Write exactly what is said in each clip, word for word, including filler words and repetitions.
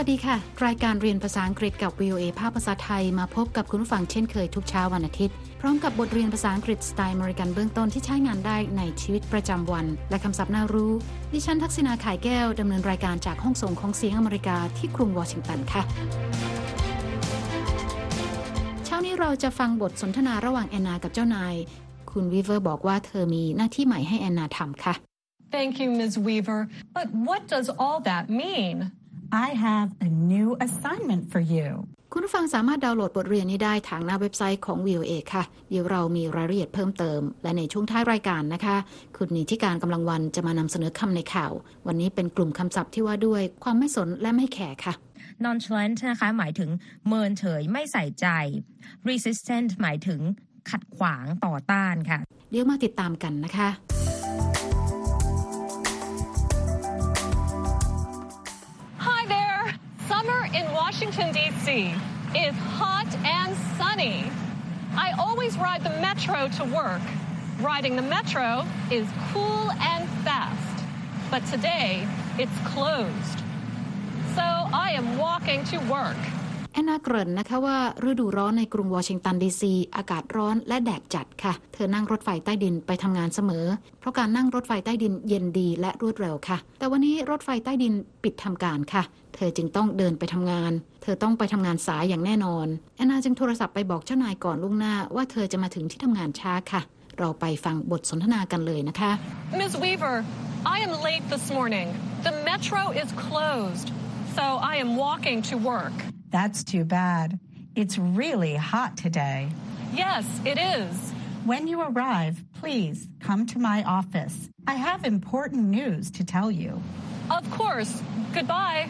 วัสดีค่ะรายการเรียนภาษาอังกฤษกับ วี โอ เอ ภาคภาษาไทยมาพบกับคุณผู้ฟังเช่นเคยทุกเช้าวันอาทิตย์พร้อมกับบทเรียนภาษาอังกฤษสไตล์อเมริกันเบื้องต้นที่ใช้งานได้ในชีวิตประจำวันและคำศัพท์น่ารู้ดิฉันทักษณาข่ายแก้วดำเนินรายการจากห้องส่งของเสียงอเมริกาที่กรุงวอชิงตันค่ะเช้านี้เราจะฟังบทสนทนาระหว่างแอนนากับเจ้านายคุณวีเวอร์บอกว่าเธอมีหน้าที่ใหม่ให้แอนนาทำค่ะ Thank you, Miz Weaver. But what does all that mean? I have a new assignment for you. คุณผู้ฟังสามารถดาวน์โหลดบทเรียนนี้ได้ทางหน้าเว็บไซต์ของ วี โอ เอ ค่ะเดี๋ยวเรามีรายละเอียดเพิ่มเติมและในช่วงท้ายรายการนะคะคุณนิติการกำลังวันจะมานำเสนอคำในข่าววันนี้เป็นกลุ่มคำศัพท์ที่ว่าด้วยความไม่สนและไม่แคร์ค่ะ nonchalant นะคะหมายถึงเมินเฉยไม่ใส่ใจ resistant หมายถึงขัดขวางต่อต้านค่ะเดี๋ยวมาติดตามกันนะคะ Summer in Washington, D C is hot and sunny. I always ride the metro to work. Riding the metro is cool and fast. But today, it's closed. So I am walking to work. แอนนาเกริ่นนะคะว่าฤดูร้อนในกรุงวอชิงตันดีซีอากาศร้อนและแดดจัดค่ะเธอนั่งรถไฟใต้ดินไปทำงานเสมอเพราะการนั่งรถไฟใต้ดินเย็นดีและรวดเร็วค่ะแต่วันนี้รถไฟใต้ดินปิดทำการค่ะเธอจึงต้องเดินไปทำงานเธอต้องไปทำงานสายอย่างแน่นอนแอนนาจึงโทรศัพท์ไปบอกเจ้านายก่อนล่วงหน้าว่าเธอจะมาถึงที่ทำงานช้าค่ะเราไปฟังบทสนทนากันเลยนะคะ Miz Weaver, I am late this morning. The metro is closed, so I am walking to work.That's too bad. It's really hot today. Yes, it is. When you arrive, please come to my office. I have important news to tell you. Of course. Goodbye.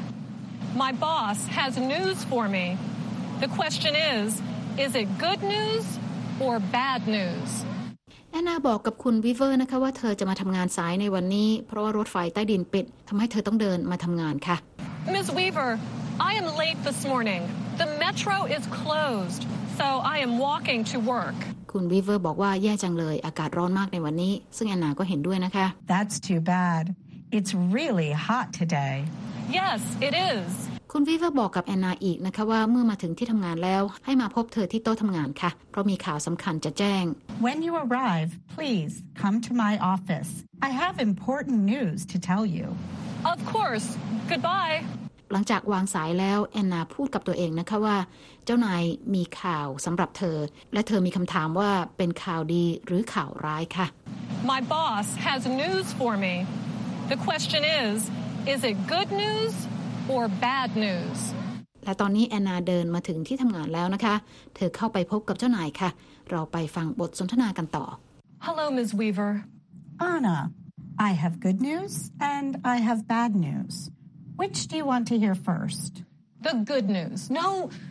My boss has news for me. The question is, is it good news or bad news? แอนนาบอกกับคุณวีเวอร์นะคะว่าเธอจะมาทำงานสายในวันนี้เพราะว่ารถไฟใต้ดินปิดทำให้เธอต้องเดินมาทำงานค่ะ Miz Weaver,I am late this morning. The metro is closed, so I am walking to work. คุณวีเวอร์บอกว่าแย่จังเลยอากาศร้อนมากในวันนี้ซึ่งแอนนาก็เห็นด้วยนะคะ That's too bad. It's really hot today. Yes, it is. คุณวีเวอร์บอกกับแอนนาอีกนะคะว่าเมื่อมาถึงที่ทำงานแล้วให้มาพบเธอที่โต๊ะทำงานค่ะเพราะมีข่าวสำคัญจะแจ้ง When you arrive, please come to my office. I have important news to tell you. Of course. Goodbye. หลังจากวางสายแล้วแอนนาพูดกับตัวเองนะคะว่าเจ้านายมีข่าวสำหรับเธอและเธอมีคำถามว่าเป็นข่าวดีหรือข่าวร้ายค่ะ My boss has news for me. The question is, is it good news or bad news? และตอนนี้แอนนาเดินมาถึงที่ทำงานแล้วนะคะเธอเข้าไปพบกับเจ้านายค่ะเราไปฟังบทสนทนากันต่อ Hello, Miz Weaver. Anna, I have good news and I have bad news.Which do you want to hear first? The good news. No.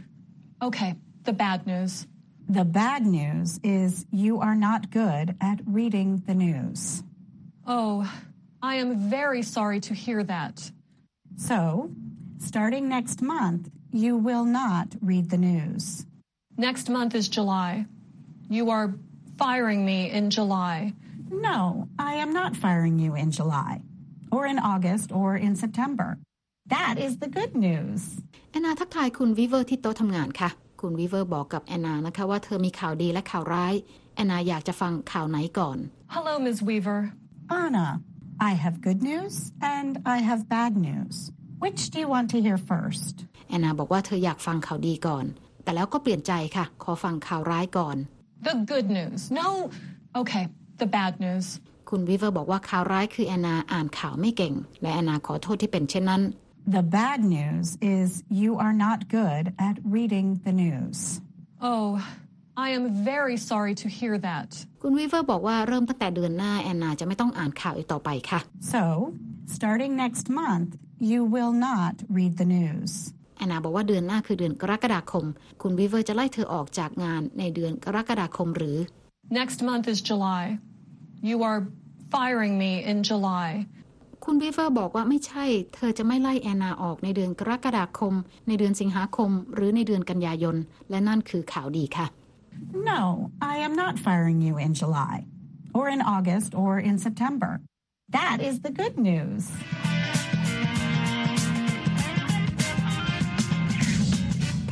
Okay, the bad news. The bad news is you are not good at reading the news. Oh, I am very sorry to hear that. So, starting next month, you will not read the news. Next month is July. You are firing me in July. No, I am not firing you in July, or in August, or in September.That is the good news. แอนนาทักทายคุณวีเวอร์ที่โต๊ะทำงานค่ะคุณวีเวอร์บอกกับแอนนานะคะว่าเธอมีข่าวดีและข่าวร้ายแอนนาอยากจะฟังข่าวไหนก่อน Hello, Miz Weaver. Anna, I have good news and I have bad news. Which do you want to hear first? แอนนาบอกว่าเธออยากฟังข่าวดีก่อนแต่แล้วก็เปลี่ยนใจค่ะขอฟังข่าวร้ายก่อน The good news. No. Okay, the bad news. คุณวีเวอร์บอกว่าข่าวร้ายคือแอนนาอ่านข่าวไม่เก่งและแอนนาขอโทษที่เป็นเช่นนั้น The bad news is you are not good at reading the news. Oh, I am very sorry to hear that. คุณวีเวอร์บอกว่าเริ่มตั้งแต่เดือนหน้าแอนนาจะไม่ต้องอ่านข่าวอีกต่อไปค่ะ So, starting next month, you will not read the news. แอนนาบอกว่าเดือนหน้าคือเดือนกรกฎาคมคุณวีเวอร์จะไล่เธอออกจากงานในเดือนกรกฎาคมหรือ Next month is July. You are firing me in July. คุณวีเวอร์บอกว่าไม่ใช่เธอจะไม่ไล่แอนนาออกในเดือนกรกฎาคมในเดือนสิงหาคมหรือในเดือนกันยายนและนั่นคือข่าวดีค่ะ No, I am not firing you in July or in August or in September. That is the good news.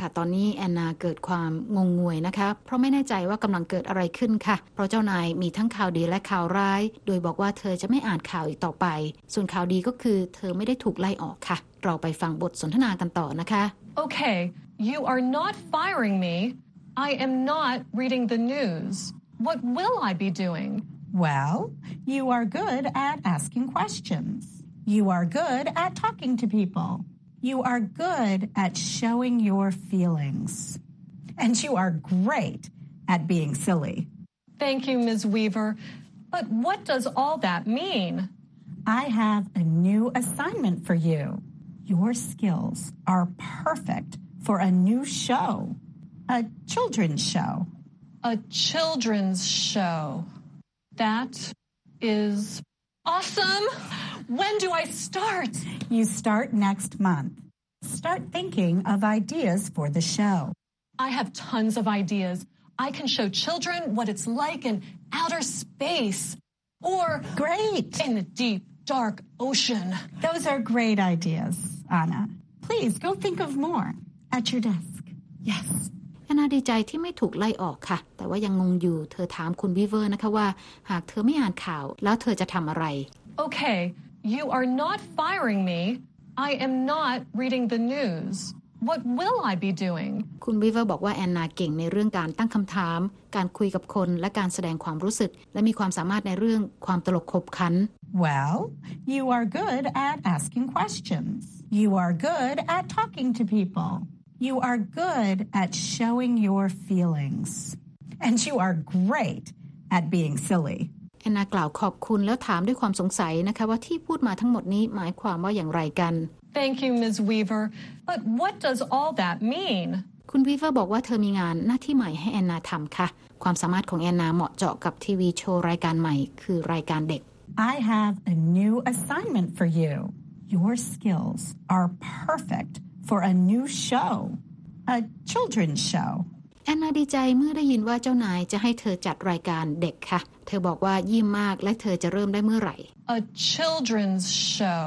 ตอนนี้แอนนาเกิดความงงงวยนะคะเพราะไม่แน่ใจว่ากำลังเกิดอะไรขึ้นค่ะเพราะเจ้านายมีทั้งข่าวดีและข่าวร้ายโดยบอกว่าเธอจะไม่อ่านข่าวอีกต่อไปส่วนข่าวดีก็คือเธอไม่ได้ถูกไล่ออกค่ะเราไปฟังบทสนทนากันต่อนะคะ Okay, you are not firing me. I am not reading the news. What will I be doing? Well, you are good at asking questions. You are good at talking to people. You are good at showing your feelings. And you are great at being silly. Thank you, Miz Weaver. But what does all that mean? I have a new assignment for you. Your skills are perfect for a new show, a children's show. A children's show. That is awesome. When do I start? You start next month. Start thinking of ideas for the show. I have tons of ideas. I can show children what it's like in outer space or Great. in the deep, dark ocean. Those are great ideas, Anna. Please go think of more at your desk. Yes. แอนนาดีใจที่ไม่ถูกไล่ออกค่ะแต่ว่ายังงงอยู่เธอถามคุณวีเวอร์นะคะว่าหากเธอไม่อ่านข่าวแล้วเธอจะทำอะไร Okay, you are not firing me. I am not reading the news. What will I be doing? คุณวีเวอร์บอกว่าแอนนาเก่งในเรื่องการตั้งคำถามการคุยกับคนและการแสดงความรู้สึกและมีความสามารถในเรื่องความตลกขบขัน Well, you are good at asking questions. You are good at talking to people. You are good at showing your feelings. And you are great at being silly. แอนนากล่าวขอบคุณแล้วถามด้วยความสงสัยนะคะว่าที่พูดมาทั้งหมดนี้หมายความว่าอย่างไรกัน Thank you, Miz Weaver. But what does all that mean? คุณวีเวอร์บอกว่าเธอมีงานหน้าที่ใหม่ให้แอนนาทำค่ะความสามารถของแอนนาเหมาะเจาะกับทีวีโชว์รายการใหม่คือรายการเด็ก I have a new assignment for you. Your skills are perfect for a new show, a children's show. แอนนาดีใจเมื่อได้ยินว่าเจ้านายจะให้เธอจัดรายการเด็กค่ะเธอบอกว่ายิ้มมากและเธอจะเริ่มได้เมื่อไหร่ A children's show.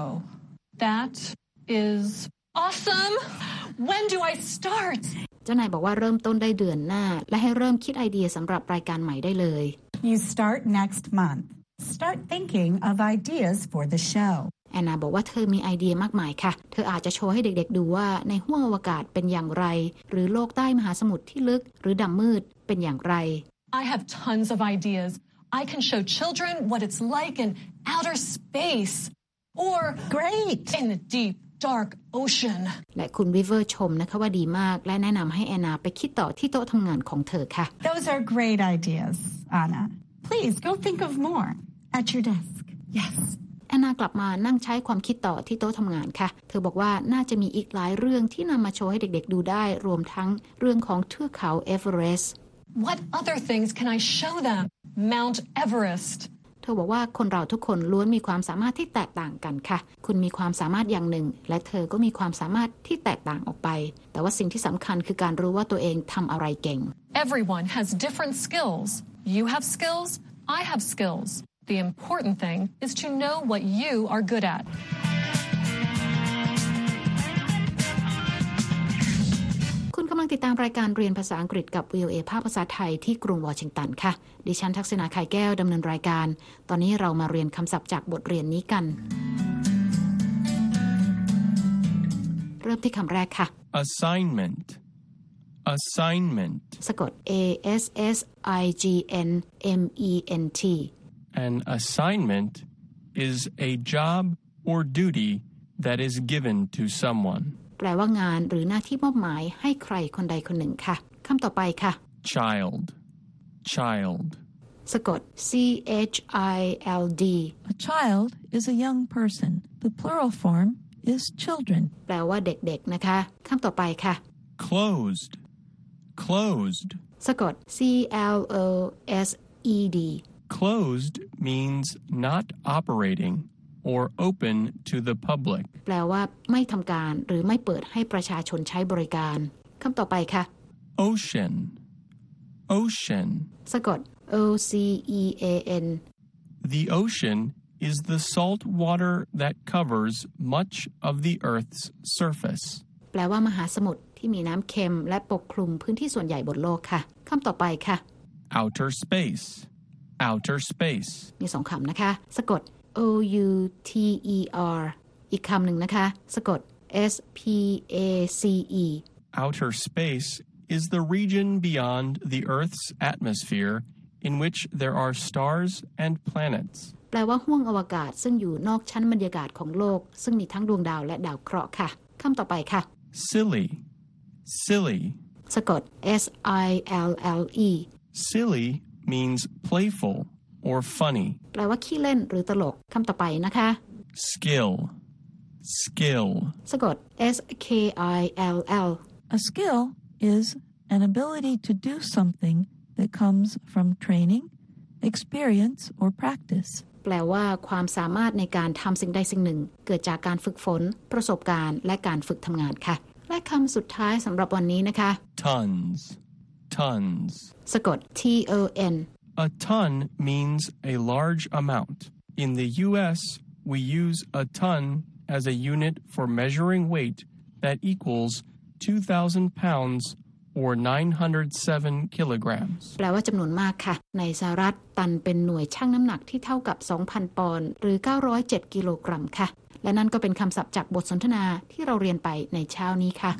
That is awesome. When do I start? เจ้านายบอกว่าเริ่มต้นได้เดือนหน้าและให้เริ่มคิดไอเดียสำหรับรายการใหม่ได้เลย You start next month. Start thinking of ideas for the show. แอนนาบอกว่าเธอมีไอเดียมากมายค่ะเธออาจจะโชว์ให้เด็กๆดูว่าในห้วงอวกาศเป็นอย่างไรหรือโลกใต้มหาสมุทรที่ลึกหรือดำมืดเป็นอย่างไร I have tons of ideas. I can show children what it's like in outer space or Great. in the deep, dark ocean. และคุณวิเวอร์ชมนะคะว่าดีมากและแนะนำให้แอนนาไปคิดต่อที่โต๊ะทำงานของเธอค่ะ Those are great ideas, Anna. Please go think of more at your desk. Yes. แอนนากลับมานั่งใช้ความคิดต่อที่โต๊ะทำงานค่ะเธอบอกว่าน่าจะมีอีกหลายเรื่องที่นำมาโชว์ให้เด็กๆดูได้รวมทั้งเรื่องของเทือกเขาเอเวอเรสต์ What other things can I show them? Mount Everest. เธอบอกว่าคนเราทุกคนล้วนมีความสามารถที่แตกต่างกันค่ะคุณมีความสามารถอย่างหนึ่งและเธอก็มีความสามารถที่แตกต่างออกไปแต่ว่าสิ่งที่สำคัญคือการรู้ว่าตัวเองทำอะไรเก่ง Everyone has different skills. You have skills. I have skills. The important thing is to know what you are good at. คุณกำลังติดตามรายการเรียนภาษาอังกฤษกับ วี โอ เอ ภาคภาษาไทยที่กรุงวอชิงตันค่ะดิฉันทักษณาไข่แก้วดำเนินรายการตอนนี้เรามาเรียนคำศัพท์จากบทเรียนนี้กันเริ่มที่คำแรกค่ะ Assignment Assignment สะกด A S S I G N M E N T An assignment is a job or duty that is given to someone. แปลว่างานหรือหน้าที่มอบหมายให้ใครคนใดคนหนึ่งค่ะคำต่อไปค่ะ Child Child สะกด C H I L D A child is a young person. The plural form is children. แปลว่าเด็กๆนะคะคำต่อไปค่ะ Closed Closed สะกด C L O S E D Closed means not operating or open to the public. แปลว่าไม่ทำการหรือไม่เปิดให้ประชาชนใช้บริการคำต่อไปค่ะ Ocean Ocean สะกด O C E A N The ocean is the salt water that covers much of the Earth's surface. แปลว่ามหาสมุทรที่มีน้ำเค็มและปกคลุมพื้นที่ส่วนใหญ่บนโลกค่ะคำต่อไปค่ะ outer space, outer space, มีสองคำนะคะสะกด O U T E R อีกคำหนึ่งนะคะสะกด S P A C E. outer space is the region beyond the Earth's atmosphere in which there are stars and planets. แปลว่าห้วงอวกาศซึ่งอยู่นอกชั้นบรรยากาศของโลกซึ่งมีทั้งดวงดาวและดาวเคราะห์ค่ะคำต่อไปค่ะ silly, silly, สะกด S I L L E. silly means playful or funny. แปลว่าขี้เล่นหรือตลกคำต่อไปนะคะ skill, skill, สะกด S K I L L. A skill is an ability to do something that comes from training, experience, or practice. แปลว่าความสามารถในการทำสิ่งใดสิ่งหนึ่งเกิดจากการฝึกฝนประสบการณ์และการฝึกทำงานค่ะและคำสุดท้ายสำหรับวันนี้นะคะ tons, tons, สะกด T O N. A ton means a large amount. In the U S, we use a ton as a unit for measuring weight that equals two thousand pounds or nine hundred seven kilograms. แปลว่าจำนวนมากค่ะในสหรัฐตันเป็นหน่วยชั่งน้ำหนักที่เท่ากับ สองพัน ปอนด์หรือเก้าร้อยเจ็ดกิโลกรัมค่ะและนั่นก็เป็นคำศัพท์จากบทสนทนาที่เราเรียนไปในเช้านี้ค่ะ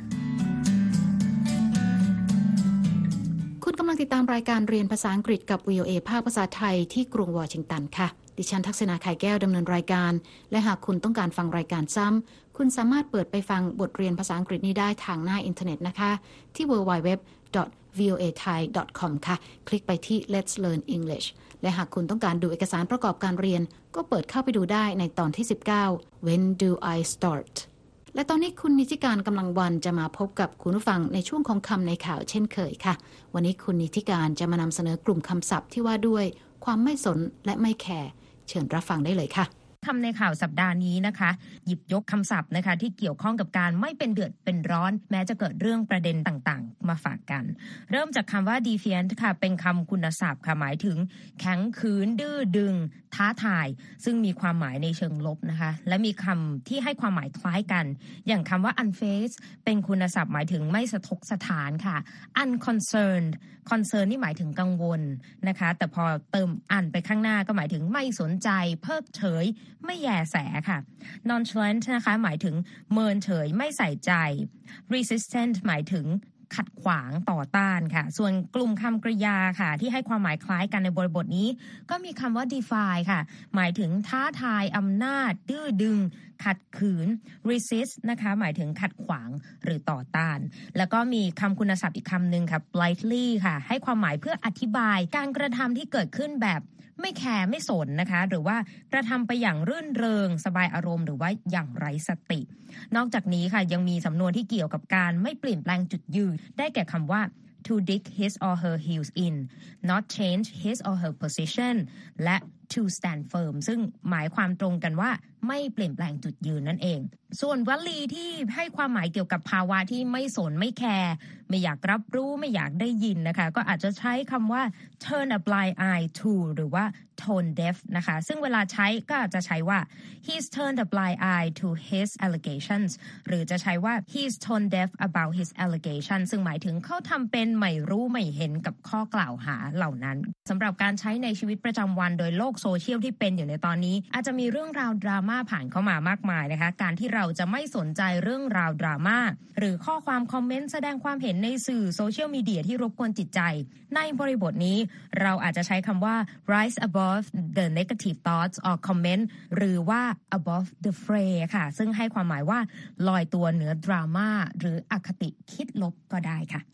คุณกำลังติดตามรายการเรียนภาษาอังกฤษกับ วี โอ เอ ภาคภาษาไทยที่กรุงวอชิงตันค่ะดิฉันทักษณา ไข่แก้วดำเนินรายการและหากคุณต้องการฟังรายการซ้ำคุณสามารถเปิดไปฟังบทเรียนภาษาอังกฤษนี้ได้ทางหน้าอินเทอร์เน็ตนะคะที่ ดับเบิลยู ดับเบิลยู ดับเบิลยู ดอท วี โอ เอ ไทย ดอท คอม ค่ะคลิกไปที่ Let's Learn English และหากคุณต้องการดูเอกสารประกอบการเรียนก็เปิดเข้าไปดูได้ในตอนที่สิบเก้า When do I start และตอนนี้คุณนิติการกำลังวันจะมาพบกับคุณผู้ฟังในช่วงของคำในข่าวเช่นเคยค่ะวันนี้คุณนิติการจะมานำเสนอกลุ่มคำศัพท์ที่ว่าด้วยความไม่สนและไม่แคร์เชิญรับฟังได้เลยค่ะคำในข่าวสัปดาห์นี้นะคะหยิบยกคำศัพท์นะคะที่เกี่ยวข้องกับการไม่เป็นเดือดเป็นร้อนแม้จะเกิดเรื่องประเด็นต่างๆมาฝากกันเริ่มจากคำว่า defiant ค่ะเป็นคำคุณศัพท์ค่ะหมายถึงแข็งขืนดื้อดึงท้าทายซึ่งมีความหมายในเชิงลบนะคะและมีคำที่ให้ความหมายคล้ายกันอย่างคำว่า unfazed เป็นคุณศัพท์หมายถึงไม่สะทกสถานค่ะ unconcerned concern นี่หมายถึงกังวลนะคะแต่พอเติม un ไปข้างหน้าก็หมายถึงไม่สนใจเพิกเฉยไม่แยแสค่ะ nonchalant นะคะหมายถึงเมินเฉยไม่ใส่ใจ resistant หมายถึงขัดขวางต่อต้านค่ะส่วนกลุ่มคำกริยาค่ะที่ให้ความหมายคล้ายกันในบริบทนี้ก็มีคำว่า defy ค่ะหมายถึงท้าทายอำนาจดื้อดึงขัดขืน resist นะคะหมายถึงขัดขวางหรือต่อต้านแล้วก็มีคำคุณศัพท์อีกคำหนึ่งค่ะ politely ค่ะให้ความหมายเพื่ออธิบายการกระทำที่เกิดขึ้นแบบไม่แคร์ไม่สนนะคะหรือว่ากระทำไปอย่างรื่นเริงสบายอารมณ์หรือว่าอย่างไร้สตินอกจากนี้ค่ะยังมีสำนวนที่เกี่ยวกับการไม่เปลี่ยนแปลงจุดยืนได้แก่คำว่า to dig his or her heels in not change his or her position และ to stand firm ซึ่งหมายความตรงกันว่าไม่เปลี่ยนแปลงจุดยืนนั่นเองส่วนวลีที่ให้ความหมายเกี่ยวกับภาวะที่ไม่สนไม่แคร์ไม่อยากรับรู้ไม่อยากได้ยินนะคะก็อาจจะใช้คำว่า turn a blind eye to หรือว่า tone deaf นะคะซึ่งเวลาใช้ก็อาจจะใช้ว่า he's turned a blind eye to his allegations หรือจะใช้ว่า he's tone deaf about his allegations ซึ่งหมายถึงเขาทำเป็นไม่รู้ไม่เห็นกับข้อกล่าวหาเหล่านั้นสำหรับการใช้ในชีวิตประจำวันโดยโลกโซเชียลที่เป็นอยู่ในตอนนี้อาจจะมีเรื่องราวดราม่าผ่านเข้ามามากมายนะคะการที่เราจะไม่สนใจเรื่องราวดราม่าหรือข้อความคอมเมนต์แสดงความเห็นในสื่อโซเชียลมีเดียที่รบกวนจิตใจในบริบทนี้เราอาจจะใช้คำว่า rise above the negative thoughts or comment หรือว่า above the fray ค่ะซึ่งให้ความหมายว่าลอยตัวเหนือดราม่าหรืออคติคิดลบก็ได้ค่ะ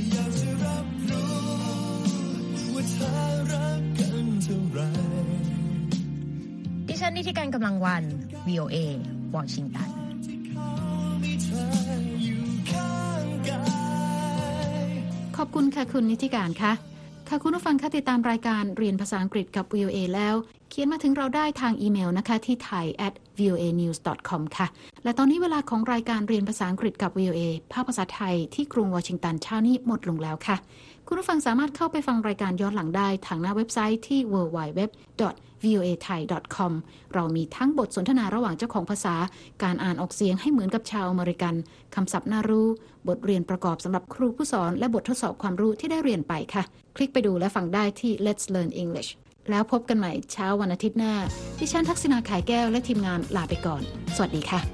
ดิฉันนิติการกำลังวัน วี โอ เอ วอชิงตันขอบคุณค่ะคุณนิติการค่ะค่ะคุณผู้ฟังค่ะติดตามรายการเรียนภาษาอังกฤษกับ วี โอ เอ แล้วเขียนมาถึงเราได้ทางอีเมลนะคะที่ ไทย แอทวี โอ เอ นิวส์ ดอท คอม ค่ะและตอนนี้เวลาของรายการเรียนภาษาอังกฤษกับ วี โอ เอ ภาคภาษาไทยที่กรุงวอชิงตันเช้านี้หมดลงแล้วค่ะคุณผู้ฟังสามารถเข้าไปฟังรายการย้อนหลังได้ทางหน้าเว็บไซต์ที่ ดับเบิลยู ดับเบิลยู ดับเบิลยู ดอท วี โอ เอ ไทย ดอท คอม เรามีทั้งบทสนทนาระหว่างเจ้าของภาษาการอ่านออกเสียงให้เหมือนกับชาวอเมริกันคำศัพท์น่ารู้บทเรียนประกอบสำหรับครูผู้สอนและบททดสอบความรู้ที่ได้เรียนไปค่ะคลิกไปดูและฟังได้ที่ Let's Learn English แล้วพบกันใหม่เช้าวันอาทิตย์หน้าดิฉันทักษิณาขายแก้วและทีมงานลาไปก่อนสวัสดีค่ะ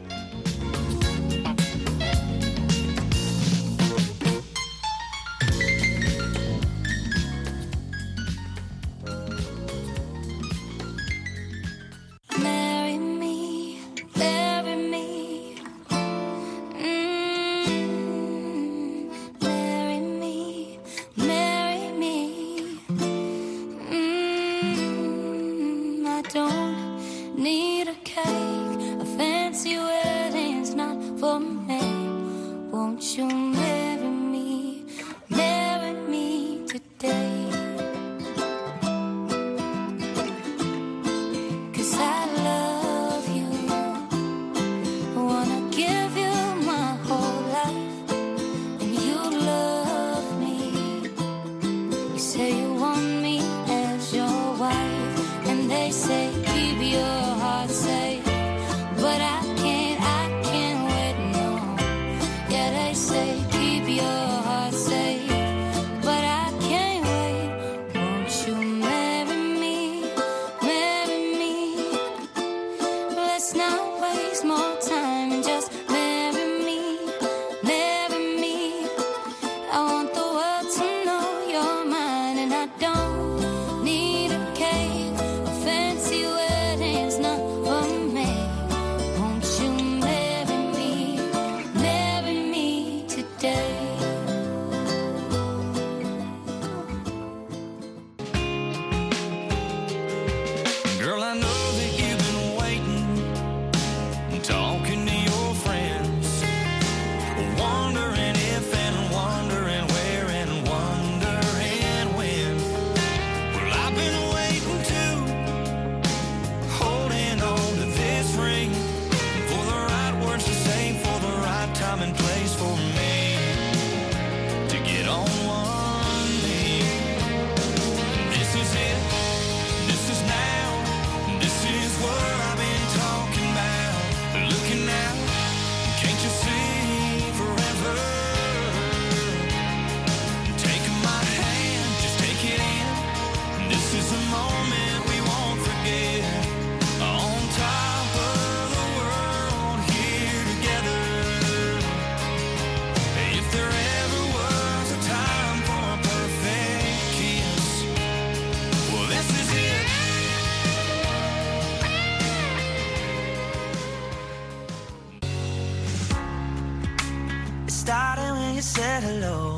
Started when you said hello,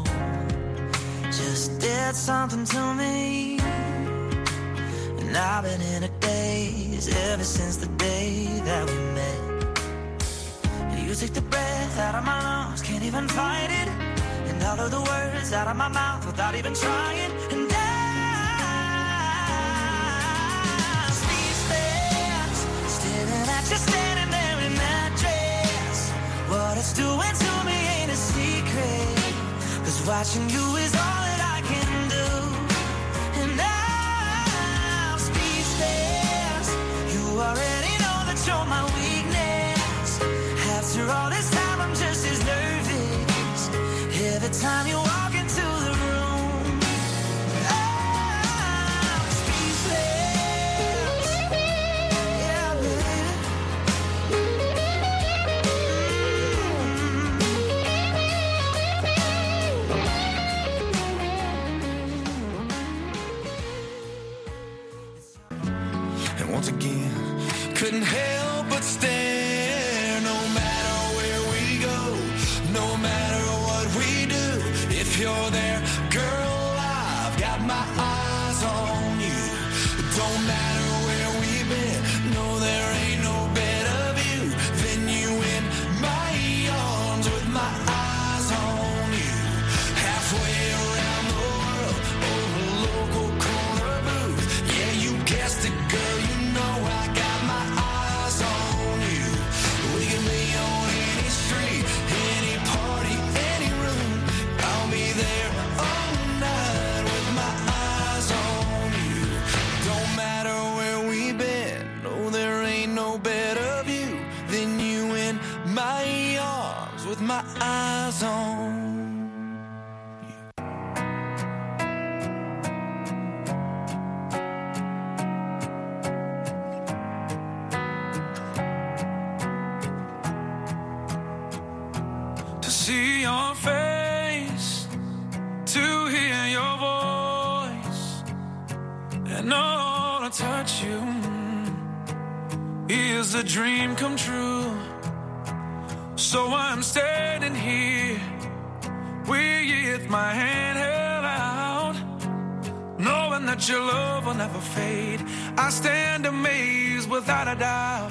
just did something to me, and I've been in a daze ever since the day that we met. You took the breath out of my lungs, can't even fight it, and all of the words out of my mouth without even trying, and I'm speechless, staring at you standing there in that dress. What it's doing to me ain't a secret, 'cause watching you is all that I can do. And I'm speechless, you already know that you're my weakness. After all this time I'm just as nervous every time you walk into the room. I'm speechless, yeah baby. Once again, couldn't help but stare. No matter where we go, no matter what we do, if you're there, girl, I've got my eyes on you. Don't matter where we've been, no, there ain't no better view than you in my arms with my eyes on you. Halfway around the world, over a local corner booth. Yeah, you guessed it, girl, you know I got my eyes on you. zone. To see your face, to hear your voice, and all to touch you is a dream come true. So I'm standing here with my hand held out, knowing that your love will never fade. I stand amazed without a doubt.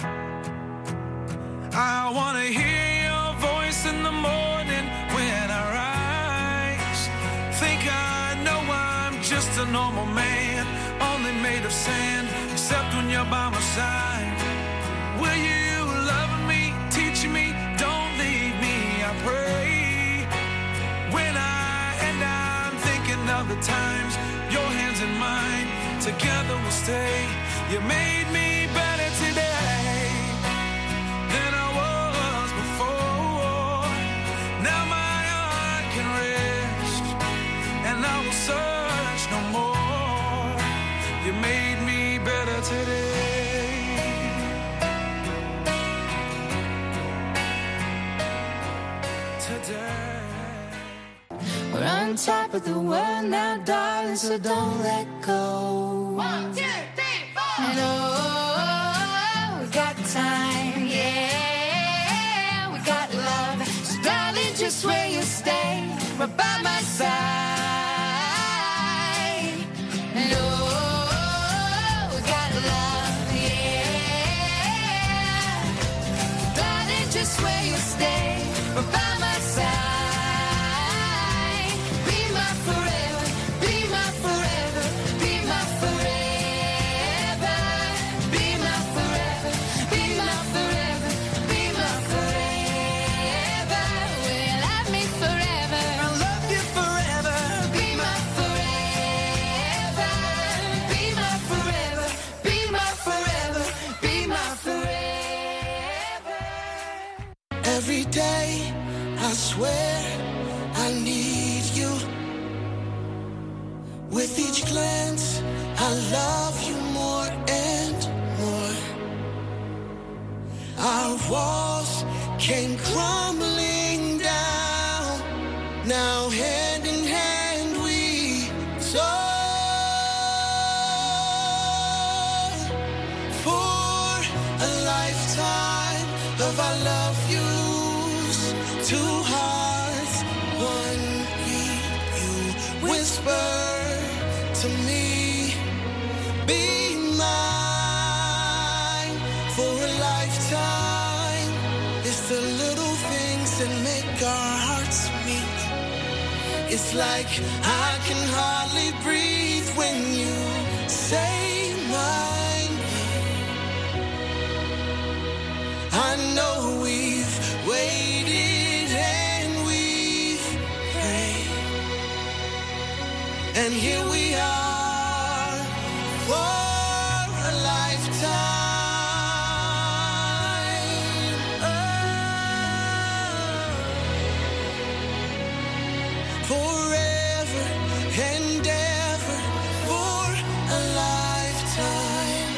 I want to hear your voice in the morning when I rise. Think I know I'm just a normal man, only made of sand, except when you're by my side. Will you love me, teach me, don't leave me, I pray. When I and I'm thinking of the times, your hands in mine, together we'll stay. You made me better today than I was before. Now my heart can rest, and I will search no more. You made me better today. Today. We're on top of the world now, darling, so don't let go. One, two, three, four. And oh, we got time, yeah, we got love. So darling, just where you stay, right by my side. And oh, we got love, yeah, darling, just where you stay, right by my side. Every day, I swear I need you. With each glance, I love you more and more. Our walls came crumbling down. Now hand in hand we soar for a lifetime of our love you. Two hearts, one beat, you whisper to me, be mine for a lifetime. It's the little things that make our hearts meet. It's like I can hardly breathe when you say my name. I know we've waited and here we are for a lifetime. Oh, forever and ever for a lifetime.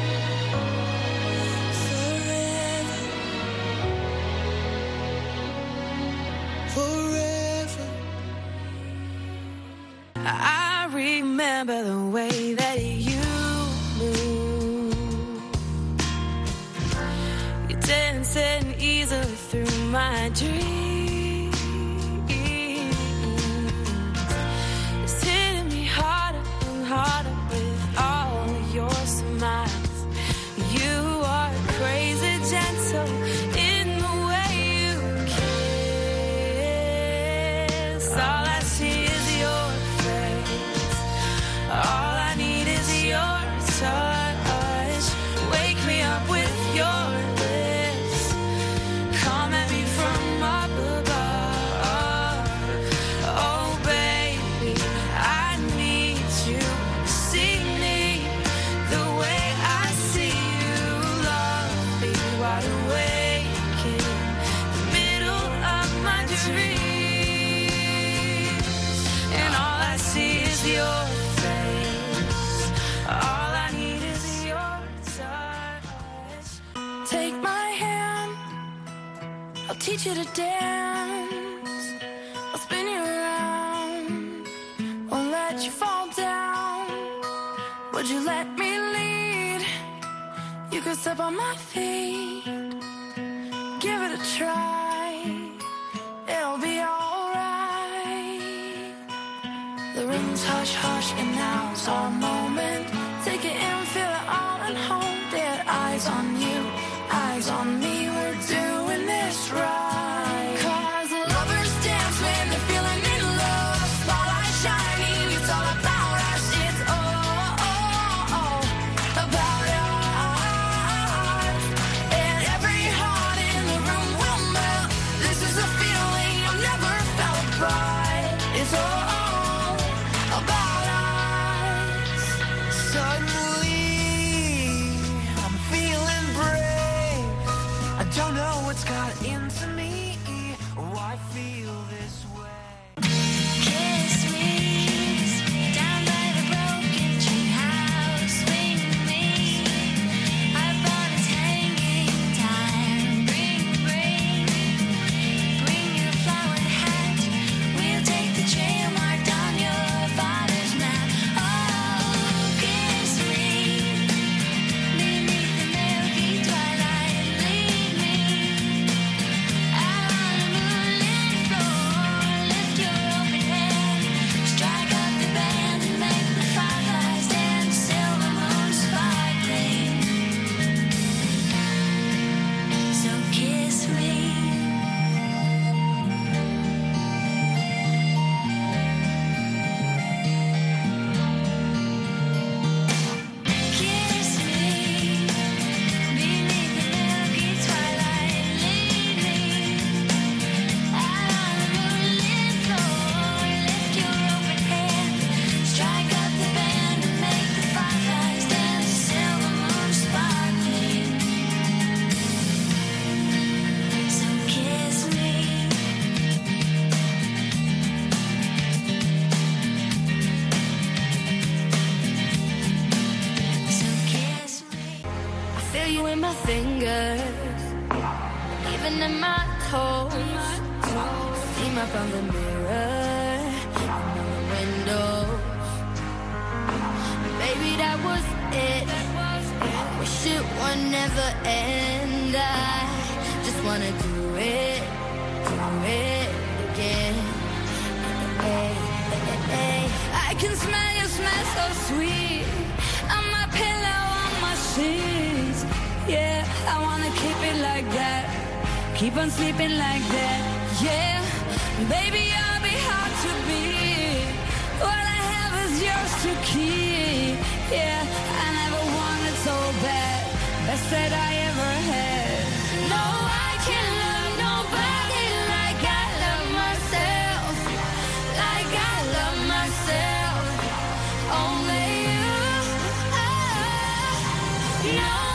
Forever. Forever. I remember the way that you move. You're dancing easily through my dreams. It's hitting me harder and harder with all your smiles. You are crazy gentle in the way you kiss. All I see is your all I need is your touch. Wake me up with your lips. Come at me from up above. Oh, baby, I need you. See me the way I see you. teach you to dance. I'll spin you around. Won't let you fall down. Would you let me lead? You could step on my feet. Give it a try. It'll be alright. The room's hush hush and now's our moment. Take it in, feel it all and hold it. Eyes on you, eyes on me. We're doing this right. Cause lovers dance when they're feeling in love. Spotlight shining, it's all about us. It's all, all, all about us. And every heart in the room will melt. This is a feeling I've never felt, but it's all about us. Suddenly, I'm feeling brave. I don't know what's got into me, or why I feel this way. Kiss me down by the broken tree house. Swing me, our bond is hanging time. Bring, bring, bring your flowered hat. We'll take the trail marked on your father's map. Oh, kiss me beneath the milky twilight. Lead me out on the moonlit floor. Lift your open hand, strike up the band and make the fireflies dance. Silver moon sparkling. So kiss me. Kiss me beneath the milky twilight. Lead me out on the moonlit floor. Lift your open hand, strike up the band and make the fireflies dance. Silver moon sparkling. So kiss me. So kiss me. I feel you in my fingers, even in my toes. Steam up on the mirror, on the window. Baby, that was it. Wish it would never end. I just wanna do it, do it again. Hey, hey, hey. I can smell your smell so sweet on my pillow, on my sheets. Yeah, I wanna keep it like that. Keep on sleeping like that. Yeah, baby, I'll be hard to beat. What I have is yours to keep. Yeah, I never wanted so bad. Best that I ever had. No, I can't love nobody like I love myself. Like I love myself. Only you. Oh, no.